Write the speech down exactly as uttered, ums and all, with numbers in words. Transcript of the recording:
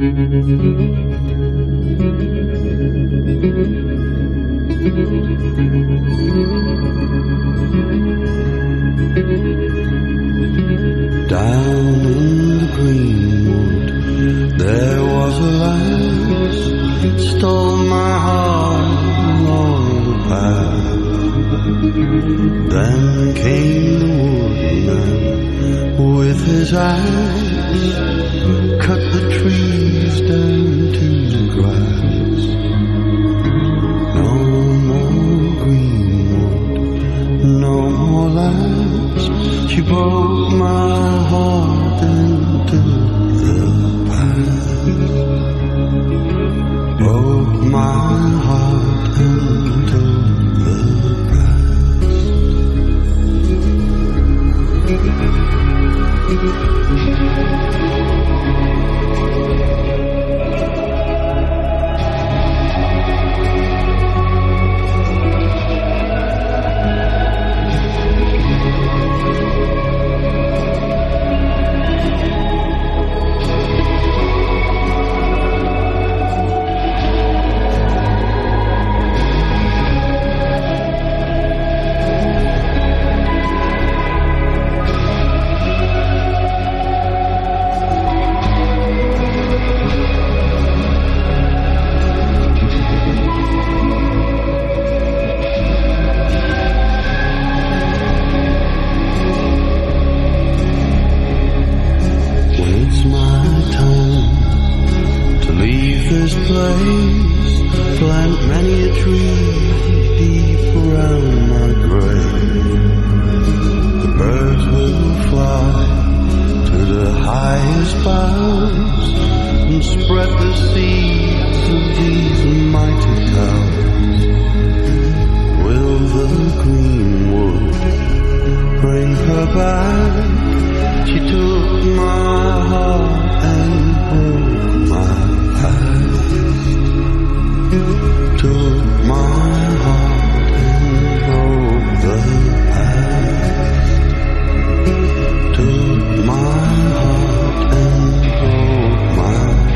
Down in the greenwood there was a lass, stole my heart along the path. Then came the woodman with his axe, cut the trees down to the grass. No more greenwood, no more lass, she broke my heart into the past. Broke my heart into the past. This place, plant many a tree deep around my grave. The birds will fly to the highest boughs and spread the seeds of these mighty towers. Will the greenwood bring her back? She took my heart and broke my past. Took my heart and broke the past. Took my heart and broke my